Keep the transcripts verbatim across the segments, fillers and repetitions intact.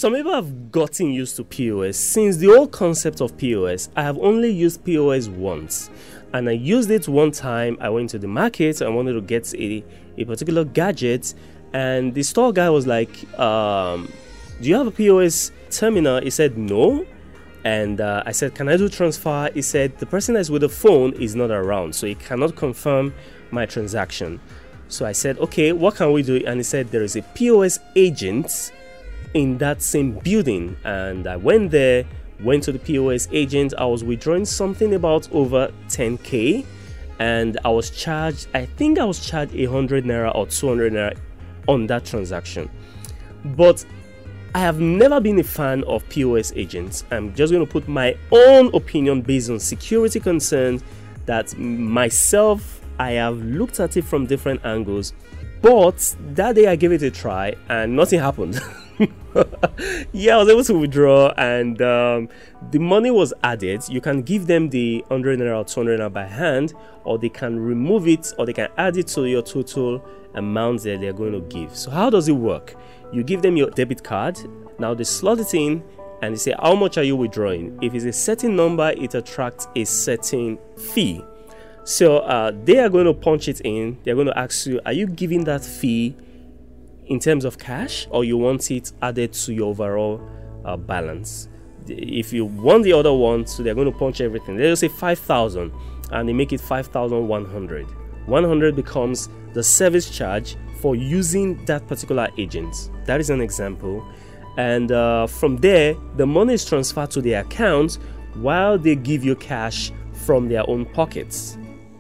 some people have gotten used to P O S. Since the old concept of P O S, I have only used P O S once. And I used it one time. I went to the market. I wanted to get a, a particular gadget. And the store guy was like, um, do you have a P O S terminal? He said, no. And uh, I said, can I do transfer? He said, the person that's with the phone is not around, so he cannot confirm my transaction. So I said, okay, what can we do? And he said, there is a P O S agent in that same building. And I went there, went to the P O S agent. I was withdrawing something about over ten K. And I was charged, I think I was charged one hundred naira or two hundred naira on that transaction. But I have never been a fan of P O S agents. I'm just going to put my own opinion based on security concerns that myself, I have looked at it from different angles. But that day I gave it a try and nothing happened. Yeah, I was able to withdraw and um, the money was added. You can give them the one hundred naira or two hundred naira by hand, or they can remove it, or they can add it to your total amount that they're going to give. So how does it work? You give them your debit card. Now they slot it in and they say, how much are you withdrawing? If it's a certain number, it attracts a certain fee. So uh, they are going to punch it in. They're going to ask you, are you giving that fee in terms of cash, or you want it added to your overall uh, balance? If you want the other one, so they're going to punch everything. They'll say five thousand and they make it five thousand one hundred. one hundred becomes the service charge for using that particular agent. That is an example. And uh, from there, the money is transferred to their account while they give you cash from their own pockets.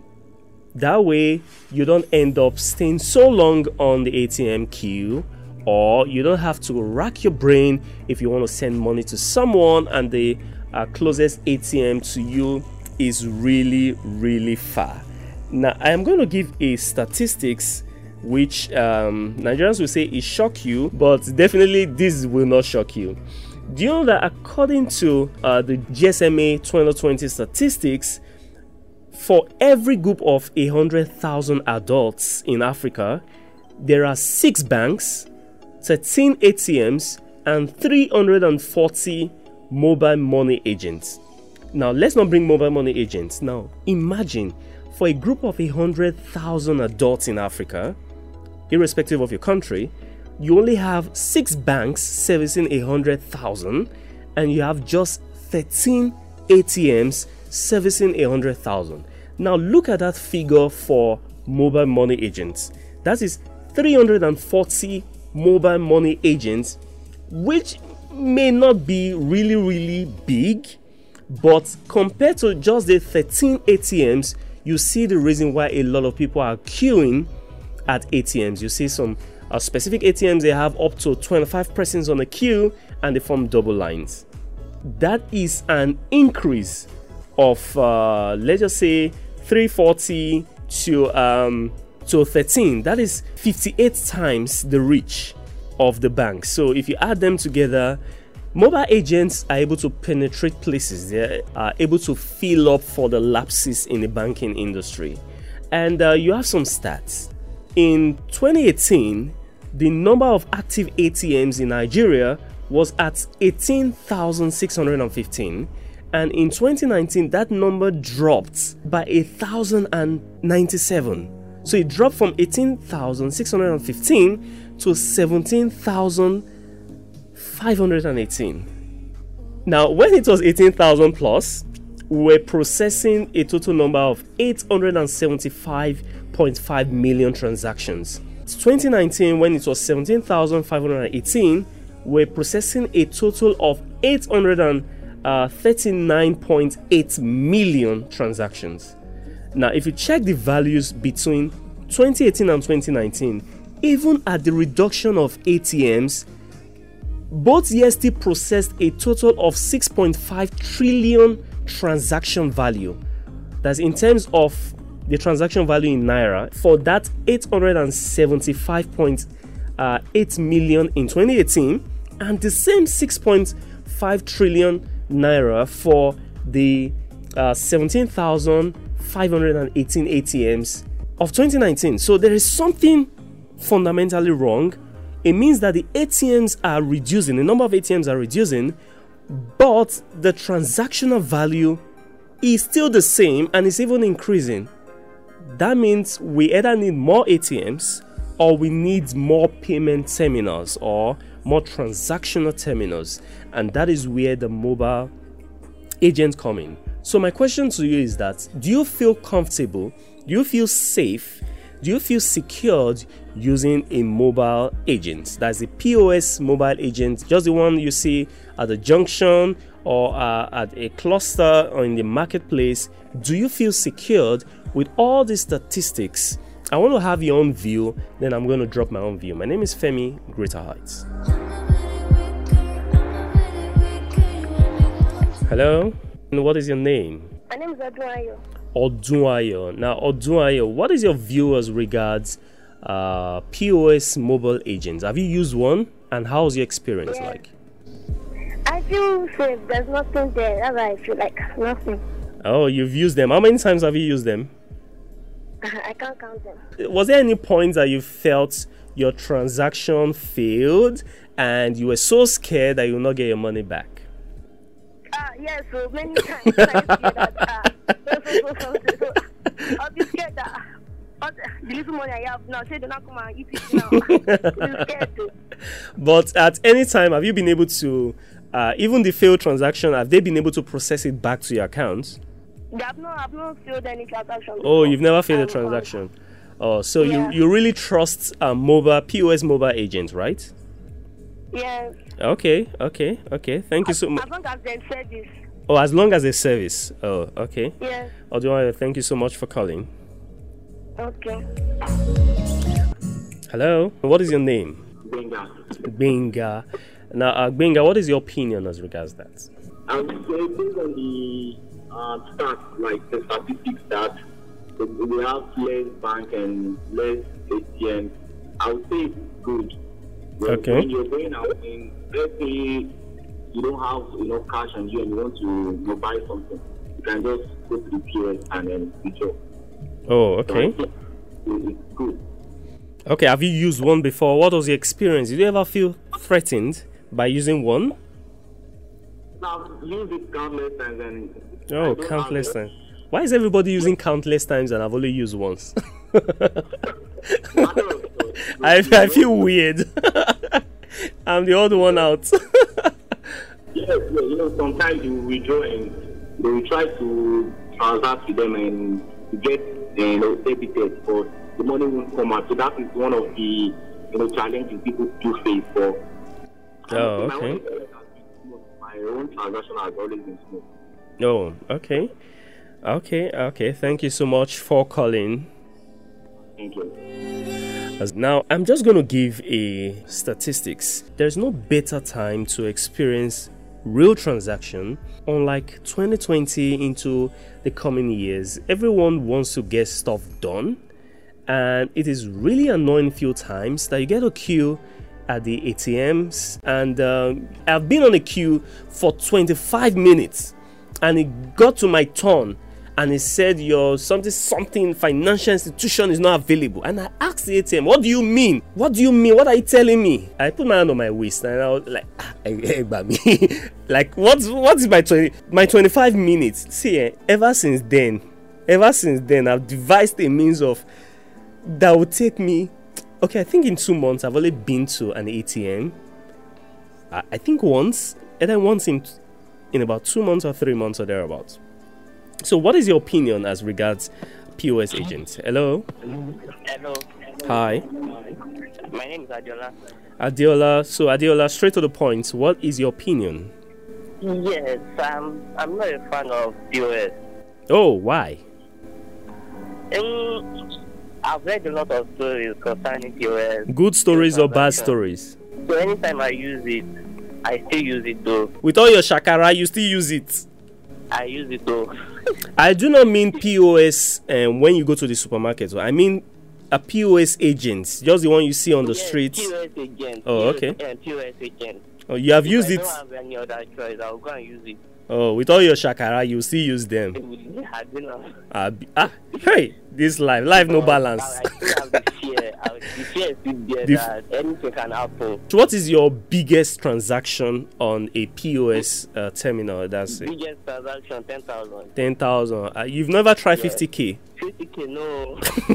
That way, you don't end up staying so long on the A T M queue, or you don't have to rack your brain if you want to send money to someone and the uh, closest A T M to you is really, really far. Now, I am going to give a statistics which um, Nigerians will say it shock you, but definitely this will not shock you. Do you know that according to uh, the G S M A twenty twenty statistics, for every group of one hundred thousand adults in Africa, there are six banks, thirteen A T Ms, and three hundred forty mobile money agents. Now, let's not bring mobile money agents. Now, imagine for a group of one hundred thousand adults in Africa, irrespective of your country, you only have six banks servicing one hundred thousand, and you have just thirteen A T Ms servicing one hundred thousand. Now look at that figure for mobile money agents. That is three hundred forty mobile money agents, which may not be really, really big, but compared to just the thirteen A T Ms, you see the reason why a lot of people are queuing at A T Ms. You see some uh, specific A T Ms, they have up to twenty-five persons on the queue and they form double lines. That is an increase of uh, let's just say three forty to um, to thirteen. That is fifty-eight times the reach of the bank. So if you add them together, mobile agents are able to penetrate places. They are able to fill up for the lapses in the banking industry. And uh, you have some stats. In twenty eighteen, the number of active A T Ms in Nigeria was at eighteen thousand six hundred fifteen, and in twenty nineteen that number dropped by one thousand ninety-seven. So it dropped from eighteen thousand six hundred fifteen to seventeen thousand five hundred eighteen. Now, when it was eighteen thousand plus, we were processing a total number of eight hundred seventy-five point five million transactions. twenty nineteen, when it was seventeen thousand five hundred eighteen, we're processing a total of eight hundred thirty-nine point eight million transactions. Now, if you check the values between twenty eighteen and twenty nineteen, even at the reduction of A T Ms, both years still processed a total of six point five trillion transaction value. That's in terms of the transaction value in Naira for that eight hundred seventy-five point eight million in twenty eighteen, and the same six point five trillion Naira for the uh, seventeen thousand five hundred eighteen A T Ms of twenty nineteen. So there is something fundamentally wrong it means that the A T Ms are reducing, the number of A T Ms are reducing, but the transactional value is still the same and it's even increasing. That means we either need more A T Ms or we need more payment terminals or more transactional terminals, and that is where the mobile agents come in. So my question to you is that, do you feel comfortable, do you feel safe, do you feel secured using a mobile agent? That's a P O S mobile agent, just the one you see at the junction or uh, at a cluster or in the marketplace. Do you feel secured with all these statistics? I want to have your own view, then I'm going to drop my own view. My name is Femi, Greater Heights. Hello, and what is your name? My name is Odunayo. Odunayo. Now, Odunayo, what is your view as regards uh, P O S mobile agents? Have you used one, and how's your experience Yeah. like? I feel safe. There's nothing there. That's why I feel like nothing. Oh, you've used them. How many times have you used them? I can't count them. Was there any point that you felt your transaction failed and you were so scared that you will not get your money back? Ah, yes, so many times I feel that. Ah, so, so, so, so, so, so, I'll be scared that. ah, The little money I have now, say do not come and eat it now. I'm scared too. But at any time, have you been able to, uh, even the failed transaction, have they been able to process it back to your account? They have not, I've not failed any transaction. Oh, before. you've never failed a Um, transaction. Oh, so Yeah. you, you really trust a mobile P O S mobile agent, right? Yes. Okay, okay, okay. Thank you so much. As long as they service. Oh, as long as a service. Oh, okay. Yes. Odunayo, thank you so much for calling. Okay. Hello, what is your name? Benga. Benga. Now, uh, Benga, what is your opinion as regards that? I would say based on the uh, stats, like the statistics that we have less bank and less A T M, I would say it's good. When, Okay. when you're going out and let's say you don't have enough cash on you and you want to you know, buy something, you can just go to the P O S and then withdraw. Oh, So okay. I think it- it's good. Okay, have you used one before? What was your experience? Did you ever feel threatened by using one? Now, I've used it countless times and I Oh, don't countless have- times. Why is everybody using countless times and I've only used once? I don't know. I, I feel weird. I'm the odd one out. Yes, yeah, you know, sometimes you withdraw and they will try to transact with them and to get uh, you know, debited, but the money won't come out. So that is one of the you know challenges people do face. For Oh, my okay. own, my own transaction has always been smooth. Oh, okay. Okay, okay. Thank you so much for calling. Thank you. As now, I'm just going to give a statistics. There's no better time to experience real transaction. Unlike twenty twenty into the coming years, everyone wants to get stuff done, and it is really annoying few times that you get a queue at the A T Ms, and um, I've been on a queue for twenty-five minutes, and it got to my turn, and it said your something something financial institution is not available. And I asked the A T M, what do you mean? What do you mean? What are you telling me? I put my hand on my waist and I was like, ah, hey, baby. Like, what's what is my twenty my twenty-five minutes? See, eh, ever since then, ever since then, I've devised a means of that would take me. Okay, I think in two months I've only been to an A T M. I, I think once, and then once in in about two months or three months or thereabouts. So, what is your opinion as regards P O S agents? Hello. Hello. Hi. My name is Adiola. Adiola. So, Adiola, straight to the point. What is your opinion? Yes, I'm. I'm not a fan of P O S. Oh, why? Um, I've read a lot of stories concerning P O S. Good stories or bad stories? So anytime I use it, I still use it though. With all your shakara, you still use it. I use it though. I do not mean P O S um, when you go to the supermarket. I mean a P O S agent, just the one you see on the Yes, streets. P O S agent. Oh, okay. Yeah, P O S agent. Oh, you have If used I it. don't have any other choice, I'll go and use it. Oh, with all your shakara, you still use them. Yeah, I don't know. Uh, be- ah, hey, this life, life no balance. I still have the fear. I, the fear is still there The that anything can happen. So what is your biggest transaction on a P O S uh, terminal? That's it. Biggest transaction, ten thousand. ten thousand. Uh, you've never tried Yeah. fifty K? fifty K, no.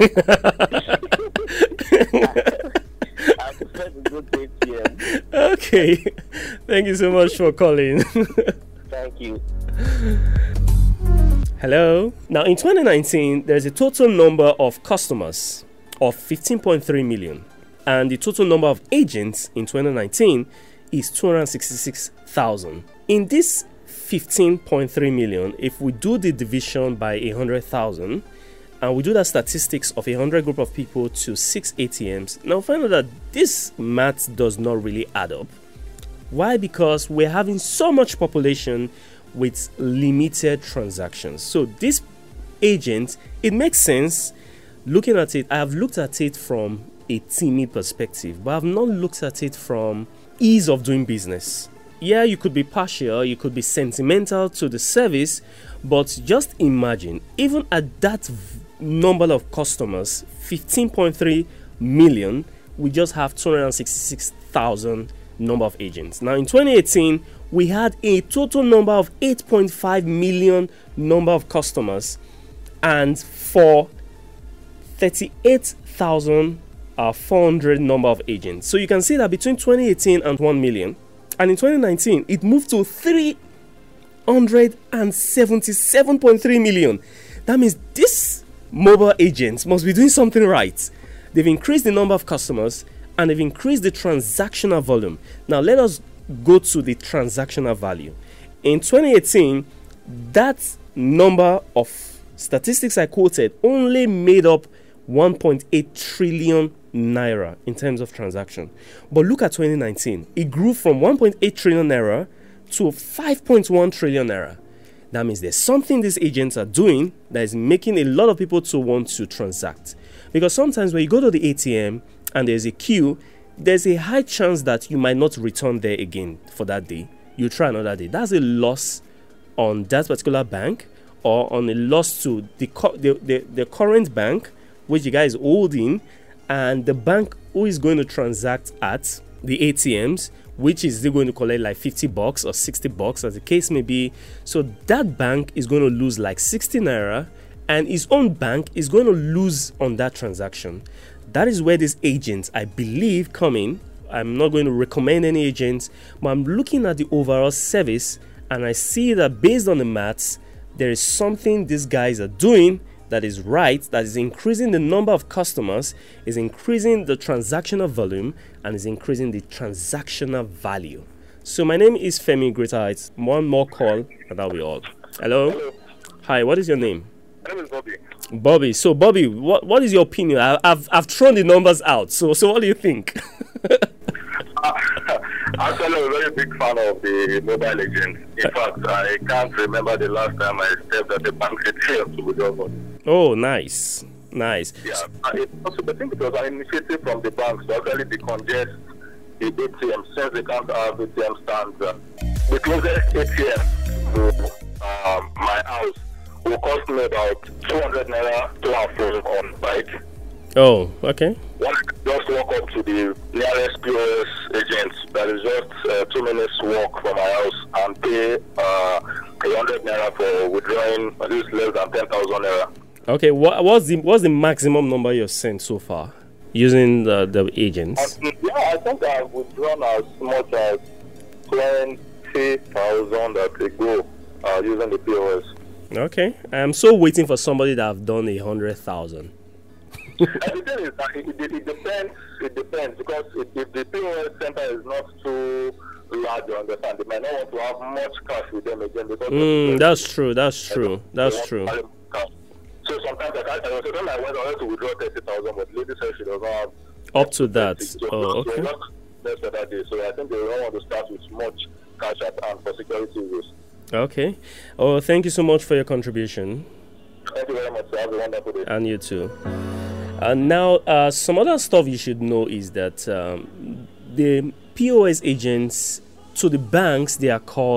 I prefer to go to A T M. Okay. Thank you so much for calling. Thank you. Hello. Now, in twenty nineteen, there's a total number of customers of fifteen point three million. And the total number of agents in twenty nineteen is two hundred sixty-six thousand. In this fifteen point three million, if we do the division by one hundred thousand, and we do the statistics of a hundred group of people to six A T Ms, now we find out that this math does not really add up. Why? Because we're having so much population with limited transactions. So this agent, it makes sense looking at it. I have looked at it from a teamy perspective, but I've not looked at it from ease of doing business. Yeah, you could be partial, you could be sentimental to the service, but just imagine, even at that v- number of customers, fifteen point three million, we just have two hundred sixty-six thousand number of agents. Now in twenty eighteen, we had a total number of eight point five million number of customers, and for thirty-eight thousand four hundred number of agents. So you can see that between twenty eighteen and one million, and in twenty nineteen, it moved to three hundred seventy-seven point three million. That means these mobile agents must be doing something right. They've increased the number of customers and they've increased the transactional volume. Now let us go to the transactional value. In twenty eighteen, that number of statistics I quoted only made up one point eight trillion naira in terms of transaction. But look at twenty nineteen. It grew from one point eight trillion naira to five point one trillion naira. That means there's something these agents are doing that is making a lot of people to want to transact. Because sometimes when you go to the A T M and there's a queue, there's a high chance that you might not return there again for that day. You try another day. That's a loss on that particular bank, or on a loss to the, co- the, the, the current bank, which the guy is holding, and the bank who is going to transact at the A T Ms, which is they going to collect like fifty bucks or sixty bucks, as the case may be. So that bank is going to lose like sixty naira, and his own bank is going to lose on that transaction. That is where these agents, I believe, come in. I'm not going to recommend any agents, but I'm looking at the overall service, and I see that based on the maths, there is something these guys are doing that is right, that is increasing the number of customers, is increasing the transactional volume, and is increasing the transactional value. So my name is Femi Greater Heights. One more call, and that'll be all. Hello? Hello. Hi, what is your name? My name is Bobby. Bobby. So Bobby, what, what is your opinion? I, I've I've thrown the numbers out. So so what do you think? Actually, I'm a very big fan of the mobile agents. In fact, I can't remember the last time I stepped at the bank A T M to withdraw money. Oh, nice, nice. Yeah, uh, it also, I think it was an initiative from the banks to actually decongest the A T M since they can't have A T M stands. Uh, the closest A T M to um, my house will cost me about two hundred naira to and fro on bike. Oh, okay. One, just walk up to the nearest P O S agent that is just uh, two minutes walk from my house and pay uh, one hundred naira for withdrawing at least less than ten thousand naira. Okay, what what's the what's the maximum number you've sent so far using the, the agents? Um, yeah, I think I've withdrawn as much as twenty thousand at a go uh, using the P O S. Okay, I'm so waiting for somebody that have done a hundred thousand. And the thing is that it, it, it depends. It depends because if, if the P O S center is not too large, you understand, they might not want to have much cash with them again. Because Mm, that's true. That's true. That's want true. to have cash. So sometimes like, I, I was when I went I wanted to withdraw thirty thousand, but the lady said she does not have Up to that. So, Oh, so okay. not less for that day. So I think they don't want to start with much cash at hand for security reasons. Okay. Oh, thank you so much for your contribution, Thank you very much. So have a wonderful day. and you too. Uh, now, uh, some other stuff you should know is that um, the P O S agents to the banks, they are called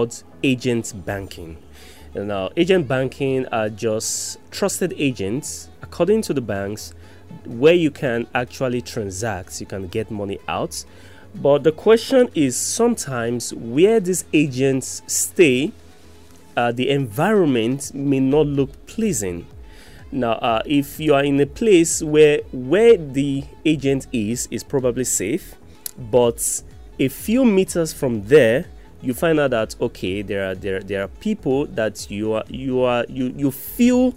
agent banking. Now, agent banking are just trusted agents, according to the banks, where you can actually transact, you can get money out. But the question is, sometimes where these agents stay, uh, the environment may not look pleasing. Now, uh, if you are in a place where where the agent is is probably safe, but a few meters from there, you find out that okay, there are there there are people that you are you are you you feel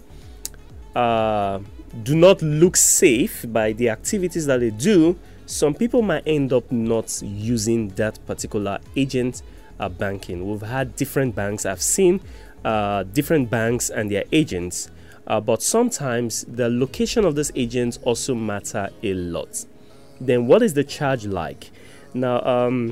uh, do not look safe by the activities that they do. Some people might end up not using that particular agent uh, banking. We've had different banks. I've seen uh, different banks and their agents. Uh, but sometimes the location of these agents also matter a lot. Then what is the charge like? Now, um,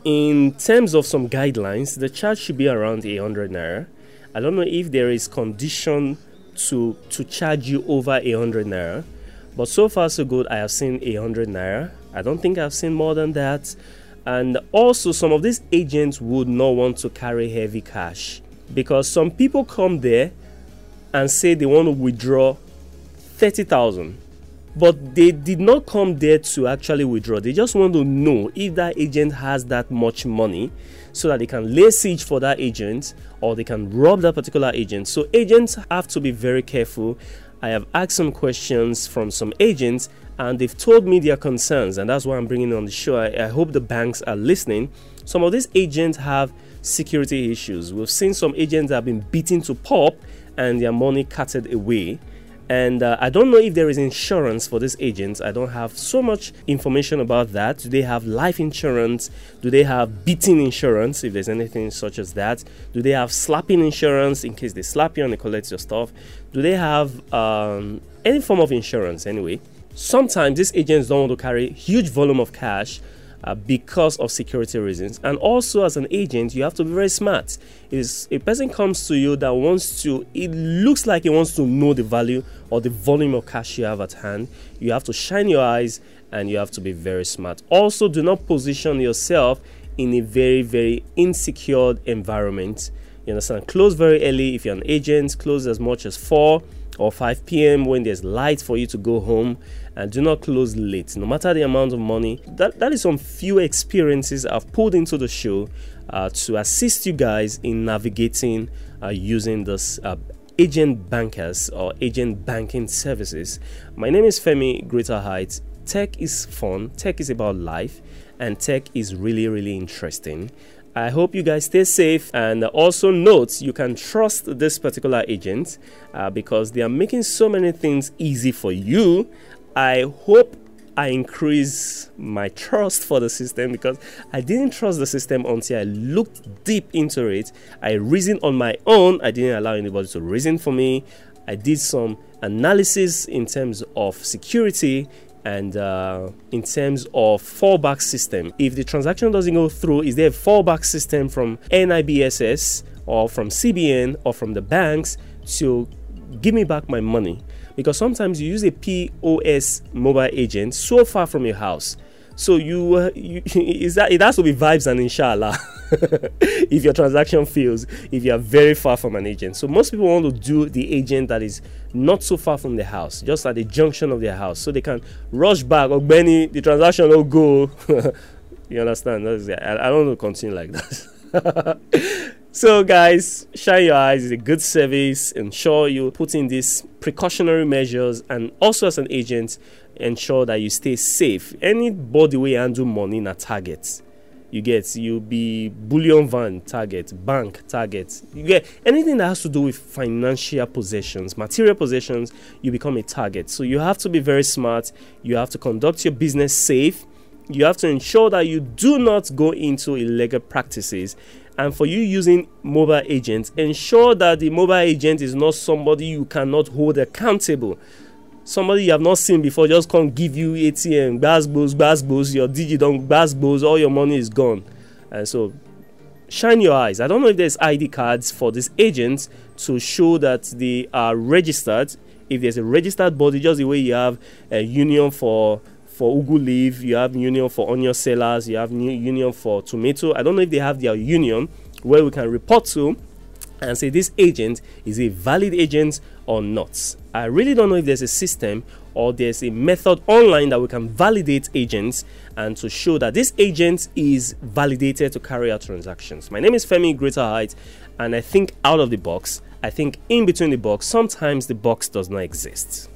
in terms of some guidelines, the charge should be around one hundred naira. I don't know if there is condition to to charge you over one hundred naira. But so far so good, I have seen one hundred naira. I don't think I've seen more than that. And also some of these agents would not want to carry heavy cash, because some people come there and say they want to withdraw thirty thousand, but they did not come there to actually withdraw. They just want to know if that agent has that much money so that they can lay siege for that agent, or they can rob that particular agent. So agents have to be very careful. I have asked some questions from some agents and they've told me their concerns, and that's why I'm bringing it on the show. I, I hope the banks are listening. Some of these agents have security issues. We've seen some agents that have been beaten to pulp and their money carted away. And uh, I don't know if there is insurance for these agents. I don't have so much information about that. Do they have life insurance? Do they have beating insurance, if there's anything such as that? Do they have slapping insurance in case they slap you and they collect your stuff? Do they have um, any form of insurance anyway? Sometimes these agents don't want to carry huge volume of cash Uh, because of security reasons. And also, as an agent, you have to be very smart. Is a person comes to you that wants to, it looks like he wants to know the value or the volume of cash you have at hand, you have to shine your eyes and you have to be very smart. Also, do not position yourself in a very very insecure environment. You understand? Close very early. If you're an agent, close as much as four or five p.m. when there's light for you to go home, and do not close late, no matter the amount of money. That that is some few experiences I've pulled into the show uh, to assist you guys in navigating uh, using this uh, agent bankers or agent banking services. My name is Femi Greater Heights. Tech is fun, tech is about life, and tech is really really interesting. I hope you guys stay safe, and also note you can trust this particular agent uh, because they are making so many things easy for you. I hope I increase my trust for the system, because I didn't trust the system until I looked deep into it. I reasoned on my own. I didn't allow anybody to reason for me. I did some analysis in terms of security and uh, in terms of fallback system. If the transaction doesn't go through, is there a fallback system from N I B S S or from C B N or from the banks to give me back my money? Because sometimes you use a P O S mobile agent so far from your house, so you, uh, you is that it has to be vibes and inshallah if your transaction fails, if you are very far from an agent. So most people want to do the agent that is not so far from the house, just at the junction of their house, so they can rush back. Or Benny, the transaction will go. You understand? That's, I, I don't want to continue like that. So guys, shine your eyes. It's a good service. Ensure you put in these precautionary measures, and also as an agent, ensure that you stay safe. Anybody will handle money in a target. You get, you be bullion van target, bank target. You get anything that has to do with financial possessions, material possessions, you become a target. So you have to be very smart. You have to conduct your business safe. You have to ensure that you do not go into illegal practices. And for you using mobile agents, ensure that the mobile agent is not somebody you cannot hold accountable. Somebody you have not seen before just can't give you A T M, gbasgbos, gbasgbos, your digit don't gbasgbos, all your money is gone. And so shine your eyes. I don't know if there's I D cards for these agents to show that they are registered. If there's a registered body, just the way you have a union for for ugu leaf, you have union for onion sellers, you have new union for tomato. I don't know if they have their union where we can report to and say this agent is a valid agent or not. I really don't know if there's a system or there's a method online that we can validate agents and to show that this agent is validated to carry out transactions. My name is Femi Greater Height, and I think out of the box. I think in between the box, sometimes the box does not exist.